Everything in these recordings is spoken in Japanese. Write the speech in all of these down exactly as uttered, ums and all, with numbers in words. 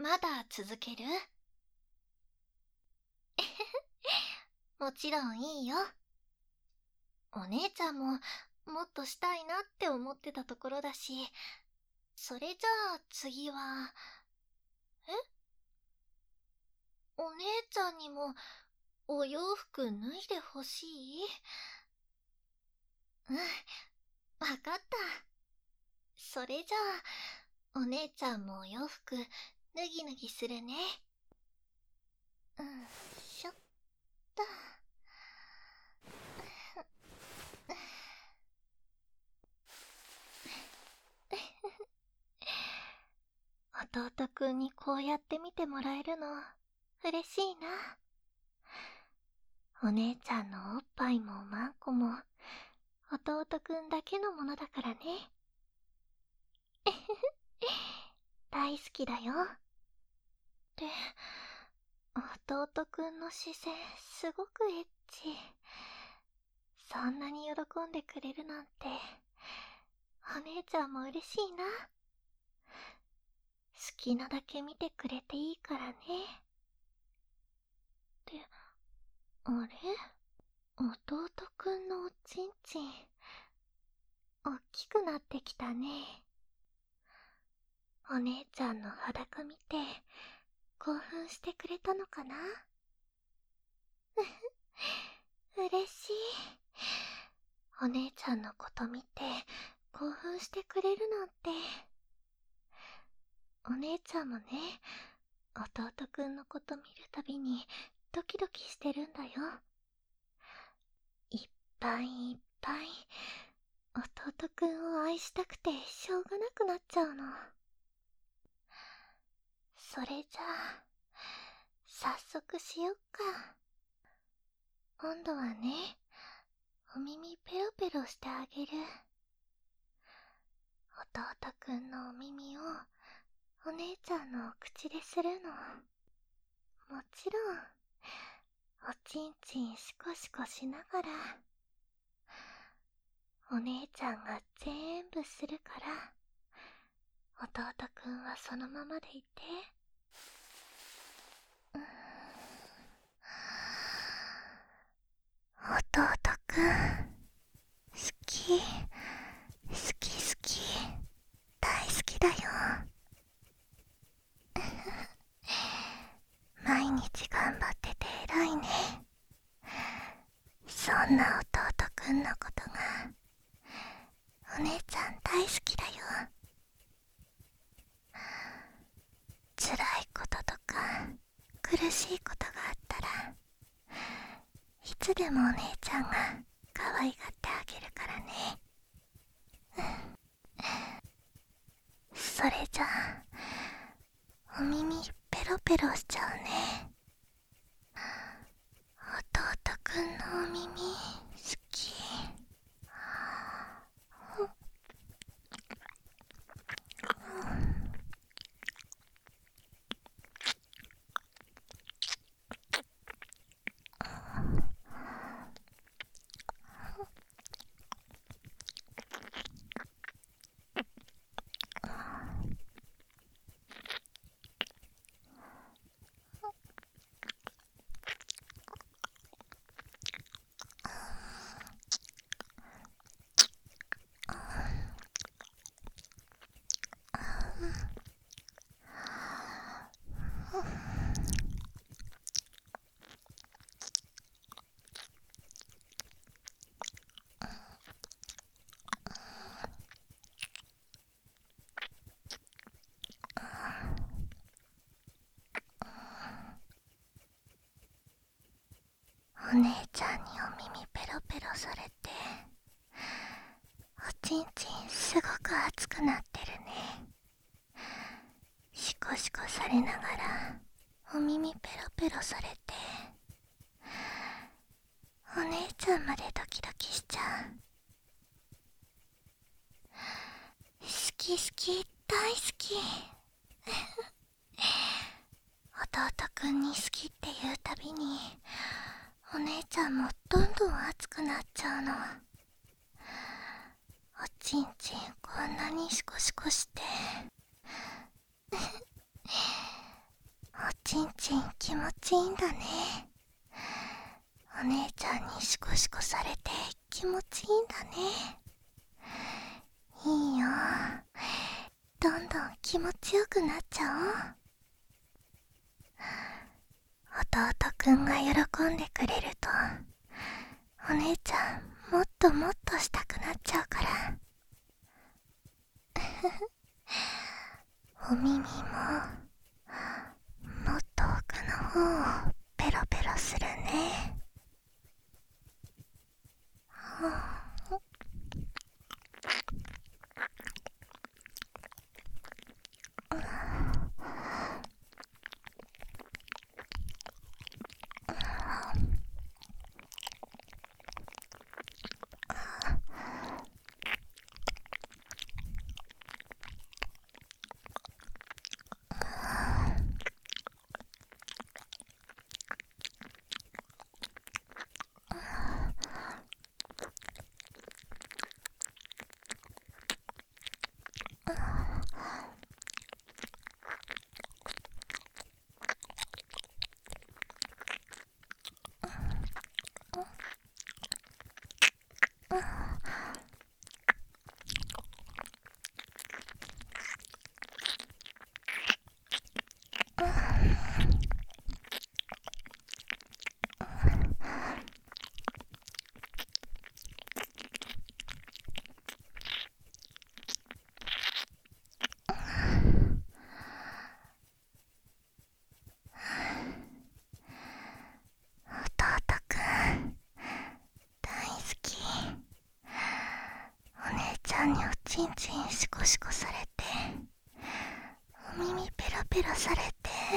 まだ続ける？もちろんいいよ。お姉ちゃんももっとしたいなって思ってたところだし、それじゃあ次は、え？お姉ちゃんにもお洋服脱いでほしい？うん、わかった。それじゃあ、お姉ちゃんもお洋服脱ぎ脱ぎするね。うんしょっと。弟くんにこうやって見てもらえるの嬉しいな。お姉ちゃんのおっぱいもマンコも弟くんだけのものだからね。大好きだよ。で、弟くんの視線すごくエッチ。そんなに喜んでくれるなんて、お姉ちゃんも嬉しいな。好きなだけ見てくれていいからね。で、あれ？弟くんのおちんちん、おっきくなってきたね。お姉ちゃんの裸見て、興奮してくれたのかな？嬉しい。お姉ちゃんのこと見て、興奮してくれるなんて。お姉ちゃんもね、弟くんのこと見るたびにドキドキしてるんだよ。いっぱいいっぱい弟くんを愛したくてしょうがなくなっちゃうの。それじゃあ早速しよっか。今度はね、お耳ペロペロしてあげる。弟くんのお耳をお姉ちゃんのお口でするの。もちろんおちんちんシコシコしながら、お姉ちゃんが全部するから、弟くんはそのままでいて。うーん、弟くん、好き、好き好き、大好きだよ。毎日頑張ってて偉いね。そんな弟くんのことがお姉ちゃん大好きだよ。辛いこととか苦しいことがあったらいつでもお姉ちゃんが可愛がってあげるからね。それじゃあお耳ペロペロしちゃうね。弟くんのお耳好き。お姉ちゃんにお耳ペロペロされて、おちんちんすごく熱くなってるね。シコシコされながらお耳ペロペロされて、お姉ちゃんまでドキドキしちゃう。好き好き大好き。弟くんに好きって言うたびにお姉ちゃんもどんどん熱くなっちゃうの。おちんちんこんなにシコシコしてちんちん気持ちいいんだね。お姉ちゃんにシコシコされて気持ちいいんだね。いいよ。どんどん気持ちよくなっちゃおう。弟くんが喜んでくれると、お姉ちゃんもっともっとしたくなっちゃうから。お耳ももっと奥の方をペロペロするね。弟くん大好き。お姉ちゃんにおちんちんシコシコされて、お耳ペロペロされて、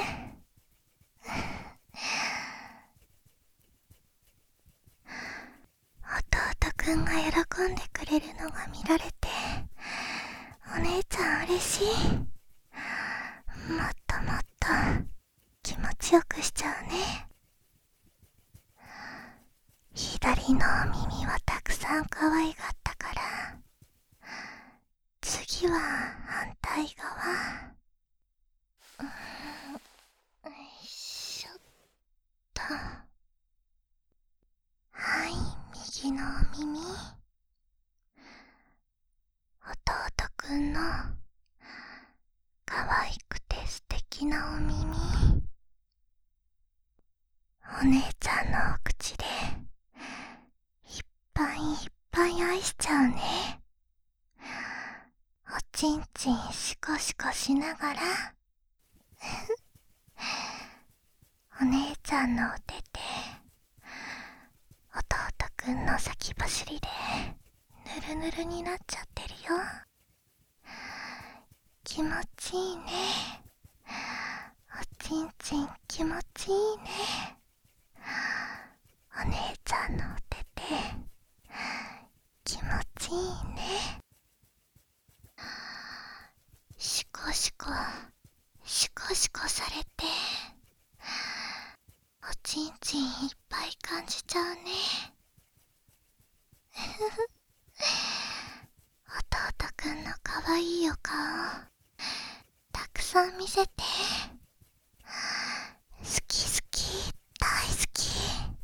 弟くんが喜んでくれるのが見られて、お姉ちゃん嬉しい。もっともっと気持ちよくしちゃうね。左のお耳はたくさん可愛がったから、次は反対側。うーん、よいしょっと。はい、右のお耳。弟くんの可愛くて素敵なお耳。お姉ちゃんのお口でいっぱいいっぱい愛しちゃうね。おちんちんシコシコしながらお姉ちゃんのお手で弟くんの先走りでぬるぬるになっちゃってるよ。気持ちいいね。おちんちん気持ちいいね。お姉ちゃんのお手で気持ちいいね。シコシコシコシコされて、おちんちんいっぱい感じちゃうね。弟くんのかわいいお顔たくさん見せて。好き好き大好き。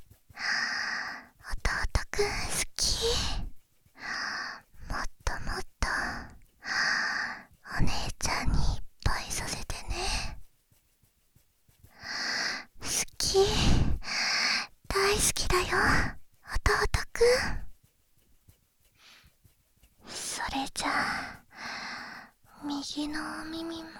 弟くん好き。もっともっとお姉ちゃんにいっぱいさせてね。好き大好きだよ弟くん。それじゃあ右のお耳も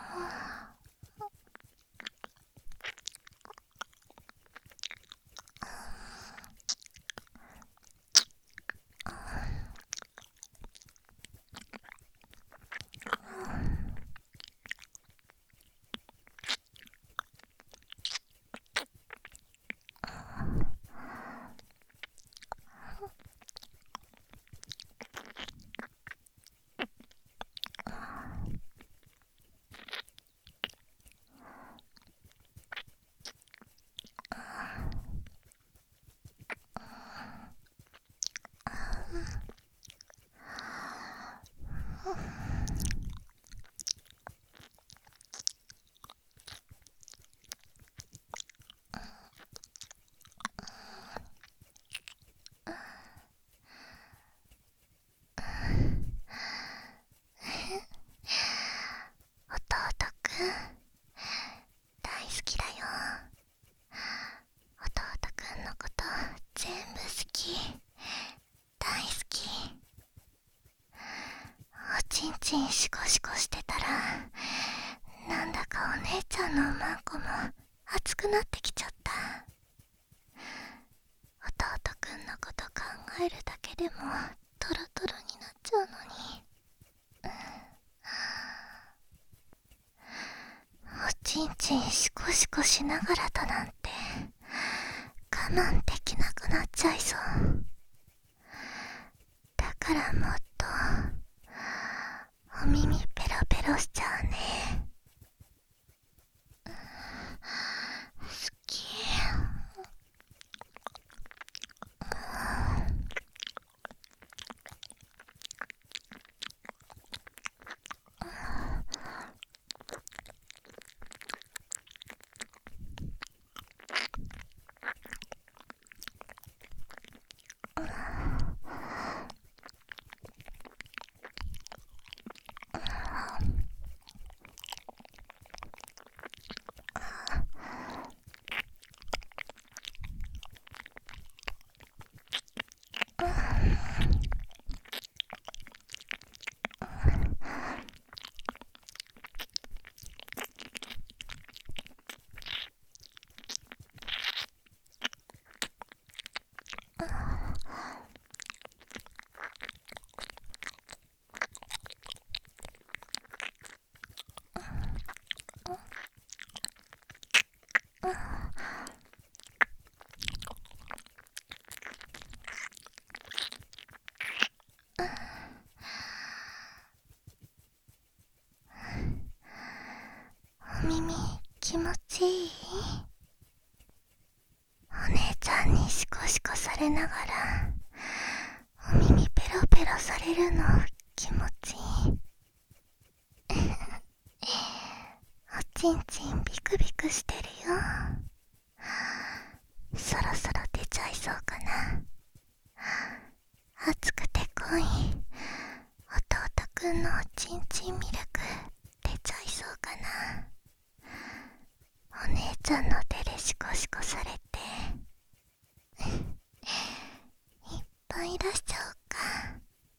シコシコしてたら、なんだかお姉ちゃんのおまんこも熱くなってきちゃった。弟くんのこと考えるだけでもトロトロになっちゃうのに、おちんちんシコシコしながらだなんて我慢できなくなっちゃいそう。だからもっとお耳ペロペロしちゃうね。好き。お耳気持ちいい？お姉ちゃんにシコシコされながらお耳ペロペロされるの気持ちいい。おちんちんビクビクしてるよ。そろそろ出ちゃいそうかな。熱くて濃い弟くんのおちんちんミルク出ちゃいそうかな。お姉ちゃんの手でシコシコされていっぱい出しちゃおうか。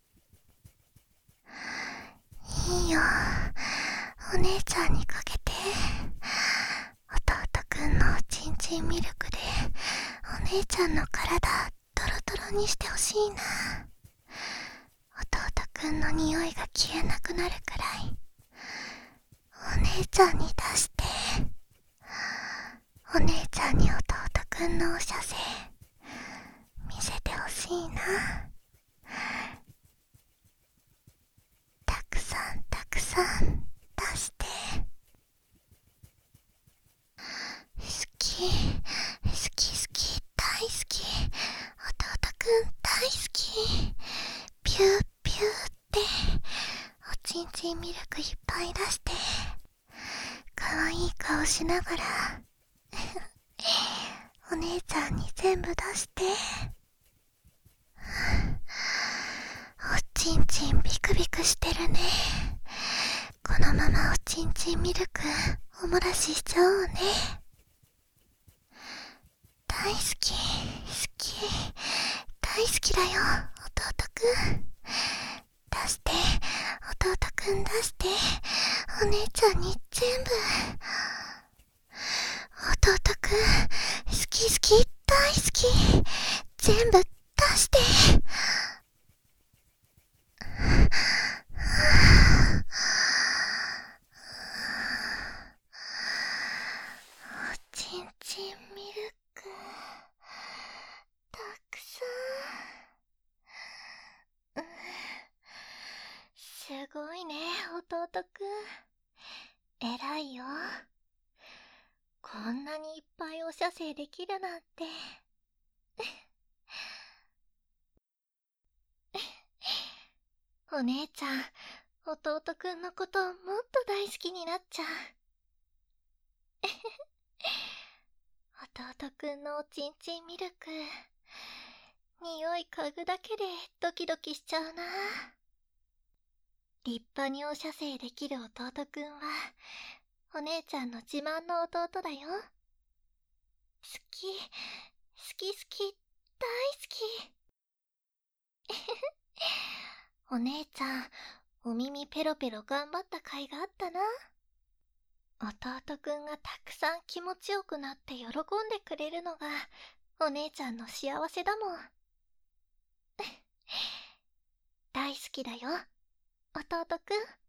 いいよ、お姉ちゃんにかけて。弟くんのおちんちんミルクでお姉ちゃんの体トロトロにしてほしいな。弟くんの匂いが消えなくなるくらいお姉ちゃんに出して、お姉ちゃんに弟くんのおしゃせ見せてほしいな。たくさんたくさん出して。好き好き好き大好き、弟くん大好き。ピューピューっておちんちんミルクいっぱい出して、かわいい顔しながらお姉ちゃんに全部出して。おちんちんビクビクしてるね。このままおちんちんミルクおもらししちゃおうね。大好き好き大好きだよ弟くん。出して弟くん出して、お姉ちゃんに全部。弟くん好き好き大好き、全部出して。おちんちんミルクたくさん。すごいね弟くん、偉いよ。こんなにいっぱいお射精できるなんて。お姉ちゃん、弟くんのこともっと大好きになっちゃう。弟くんのおちんちんミルク、匂い嗅ぐだけでドキドキしちゃうな。立派にお射精できる弟くんはお姉ちゃんの自慢の弟だよ。好き好き好き大好き。お姉ちゃん、 お耳ペロペロ頑張った甲斐があったな。弟くんがたくさん気持ちよくなって喜んでくれるのがお姉ちゃんの幸せだもん。大好きだよ、弟くん。